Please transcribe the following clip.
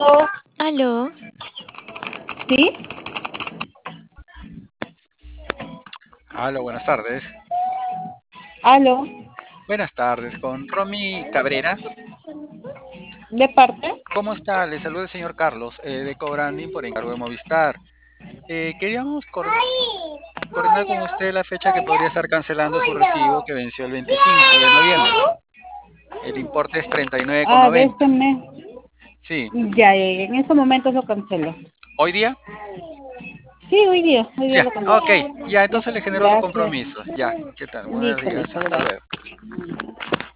Aló, ¿Sí? Hola, buenas tardes. ¿Aló? Buenas tardes, con Romy Cabrera. ¿De parte? ¿Cómo está? Le saluda el señor Carlos de Cobranding por encargo de Movistar. Queríamos coordinar con usted la fecha que podría estar cancelando su recibo que venció el 25 de noviembre. El importe es Ah, de 39,90. este mes. Sí, Ya, en esos momentos lo cancelo. ¿hoy día? Sí, hoy día Ya, lo cancelo. ok. Ya, Ya, entonces le genero los gracias. compromisos. Ya, ¿qué tal? Buenos Listo, días, listo, hasta luego. gracias.